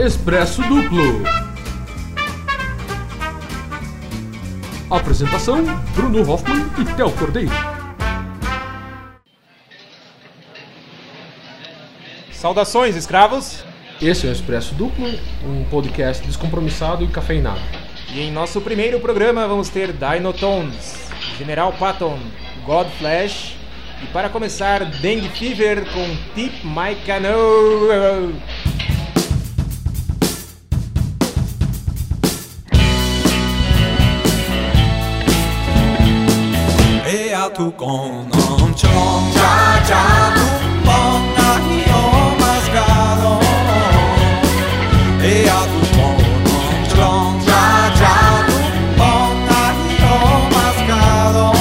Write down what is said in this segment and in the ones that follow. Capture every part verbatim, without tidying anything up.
Expresso Duplo. Apresentação: Bruno Hoffman e Theo Cordeiro. Saudações, escravos! Esse é o Expresso Duplo, um podcast descompromissado e cafeinado. E em nosso primeiro programa vamos ter Dinotones, General Patton, God Flash e para começar Dengue Fever com Tip My Canoe. Ea tu con non chong cha cha tu bon ahi o mascado. Ea tu con non chong cha cha tu bon ahi o mascado.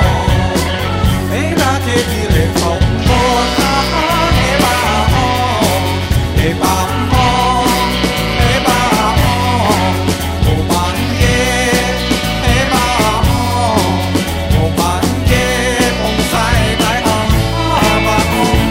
Ea que dire fo bon ahi eba o eba o eba o o bange eba o o bange.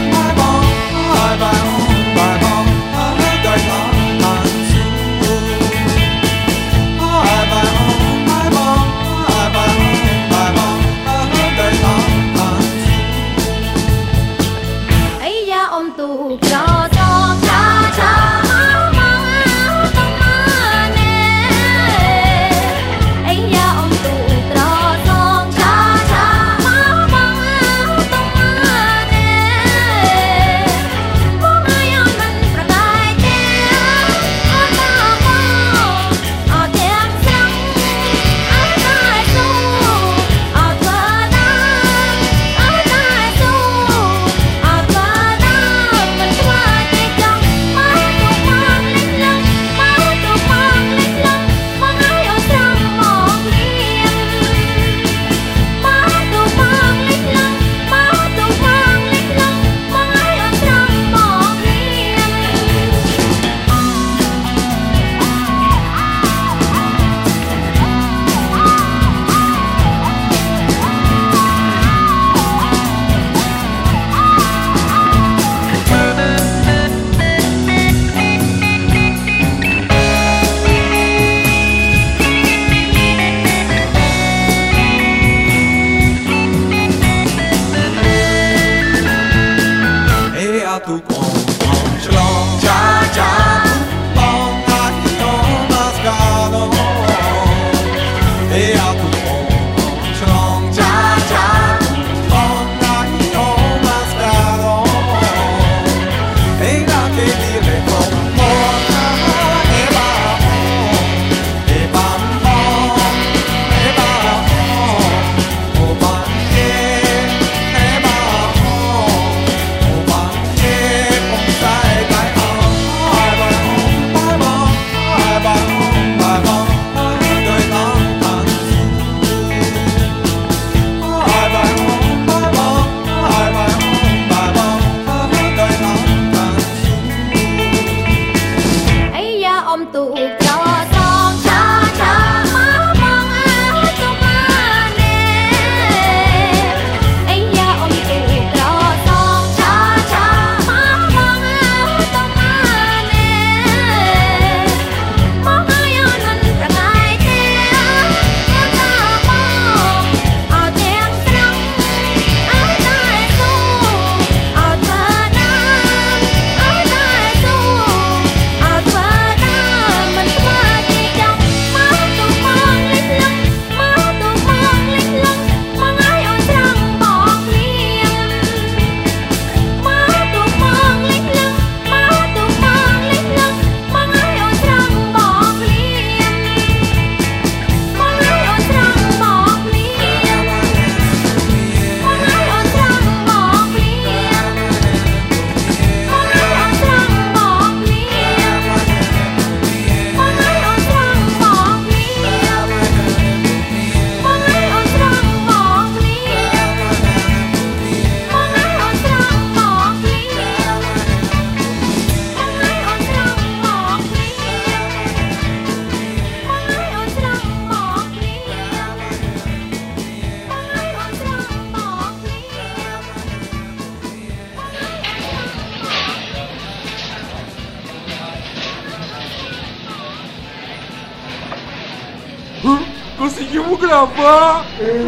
gravar!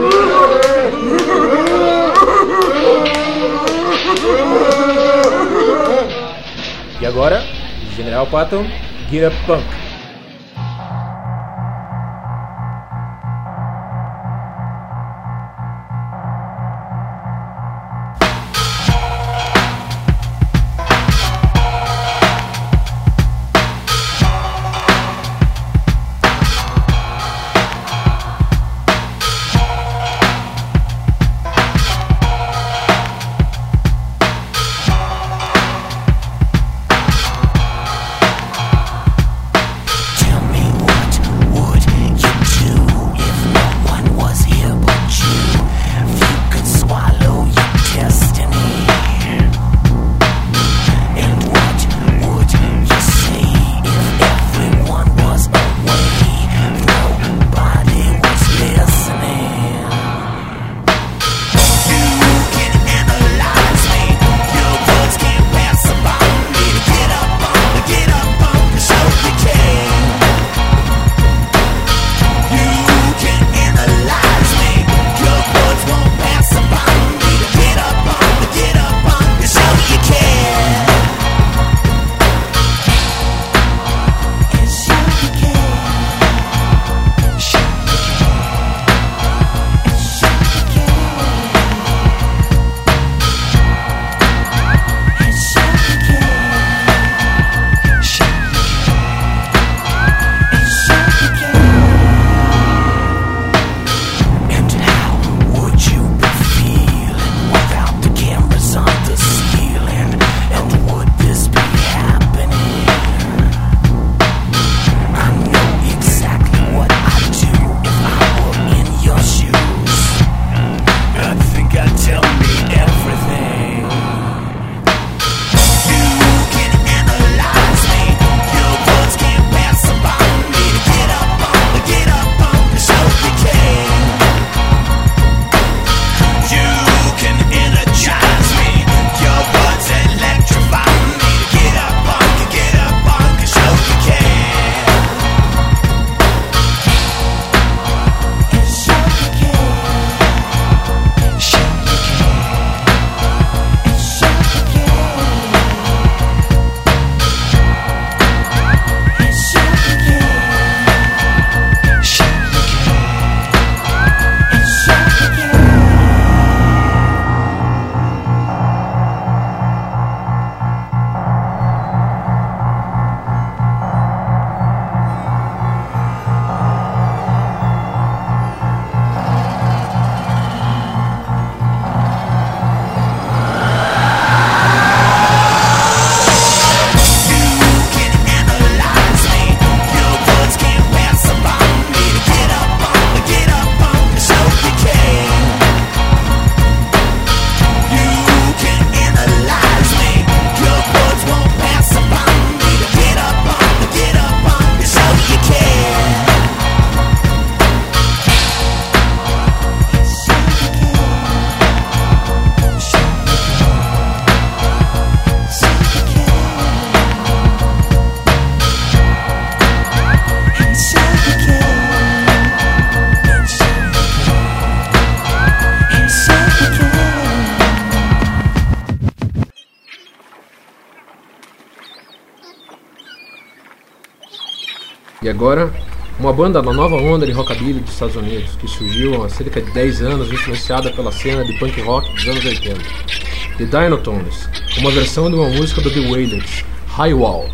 E agora, General Patton, Get Up Punk. E agora, uma banda da nova onda de rockabilly dos Estados Unidos, que surgiu há cerca de dez anos, influenciada pela cena de punk rock dos anos oitenta. The Dynotones, uma versão de uma música do The Wailers, High Wall.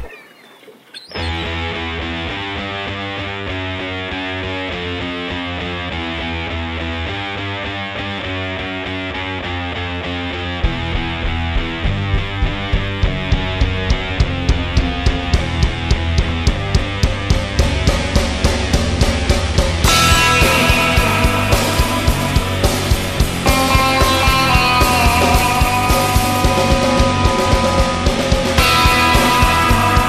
Thank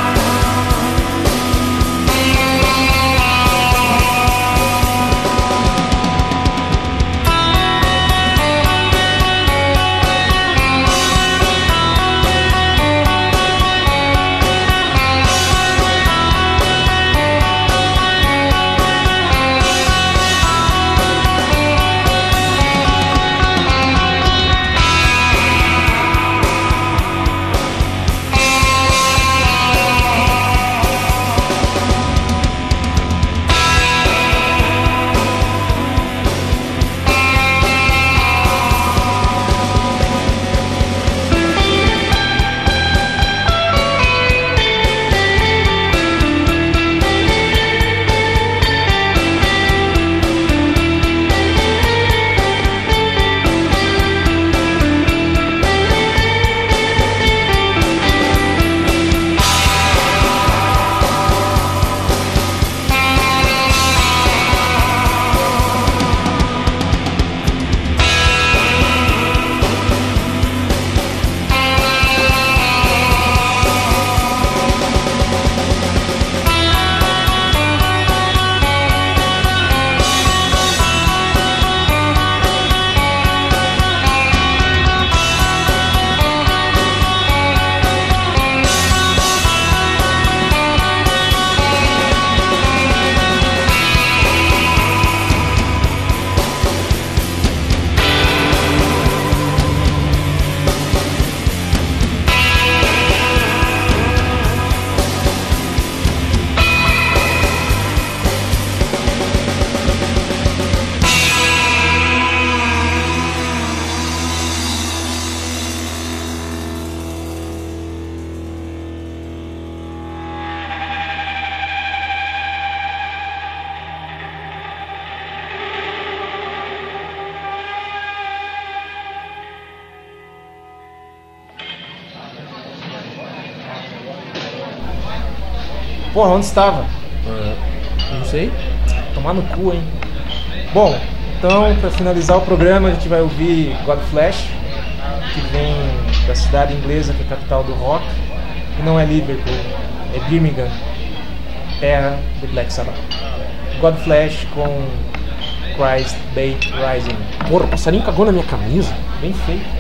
Porra, onde estava? Ah, não sei. Tomar no cu, hein? Bom, então, pra finalizar o programa, a gente vai ouvir Godflesh, que vem da cidade inglesa, que é a capital do rock. E não é Liverpool, é Birmingham, terra do Black Sabbath. Godflesh com Christ Bait Rising. Porra, o passarinho cagou na minha camisa. Bem feito.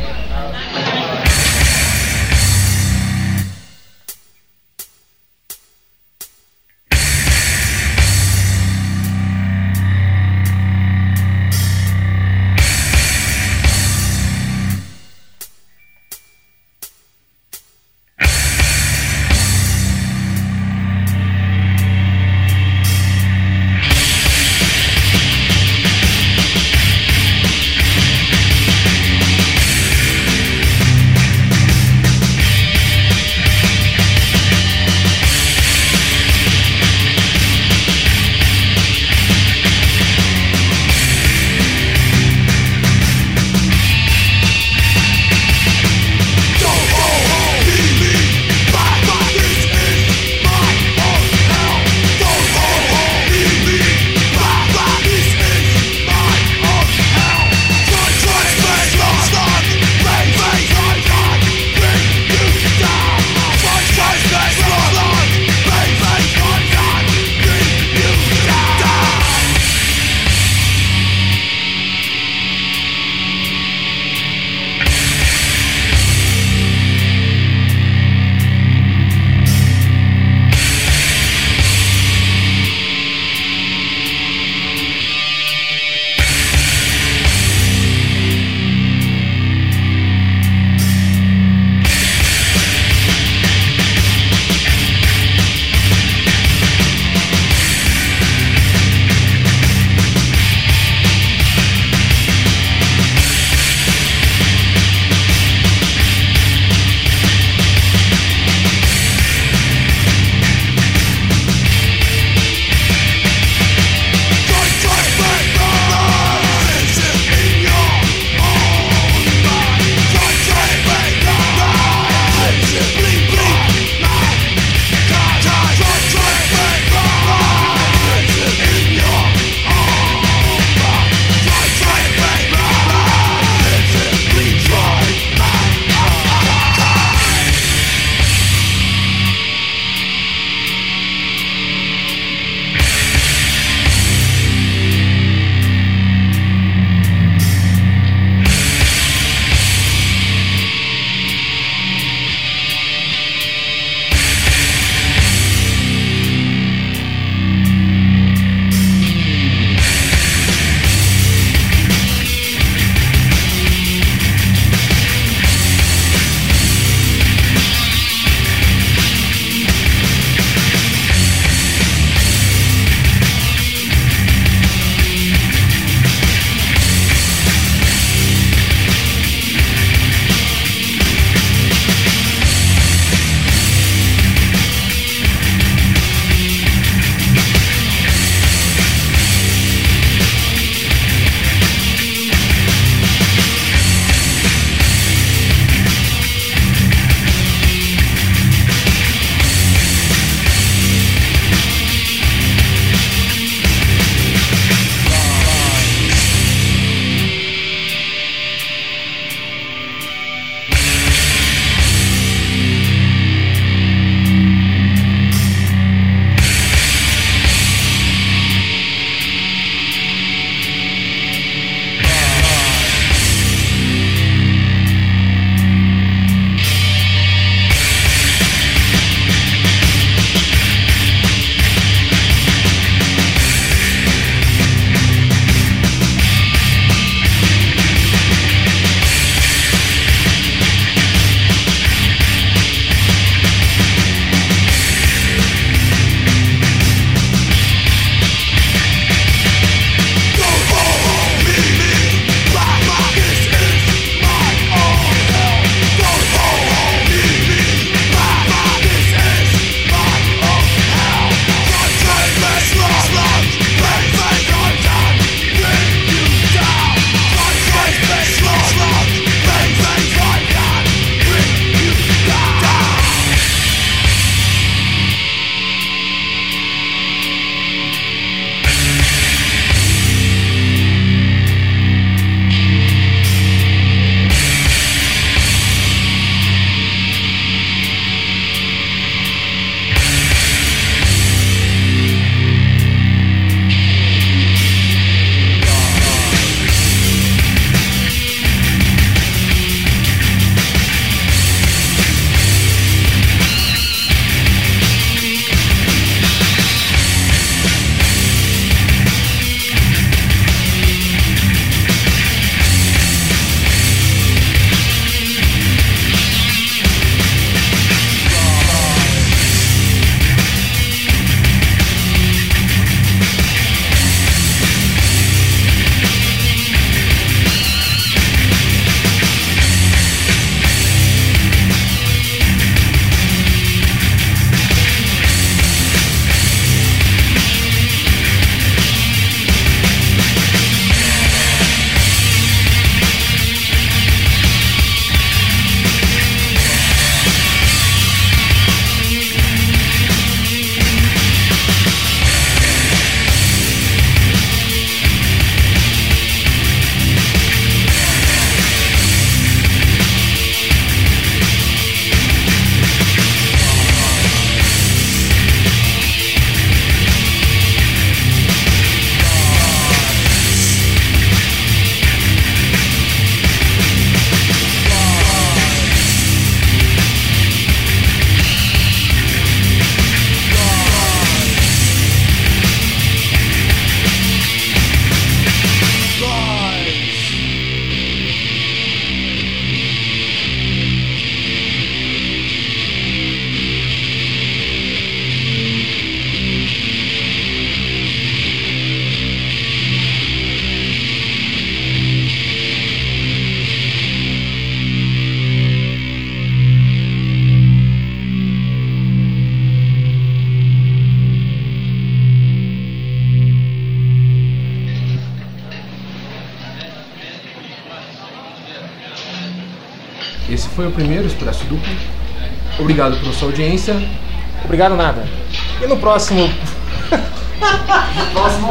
Esse foi o primeiro Expresso Duplo. Obrigado pela sua audiência. Obrigado nada. E no próximo... No próximo...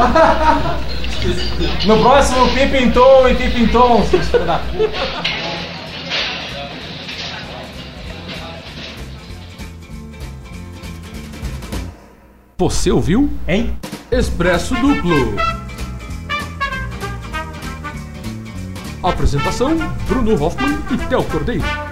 no próximo Peeping Tom e Peeping Tom, seus filhos da puta. Você ouviu? Hein? Expresso Duplo. Apresentação: Bruno Hoffman e Theo Cordeiro.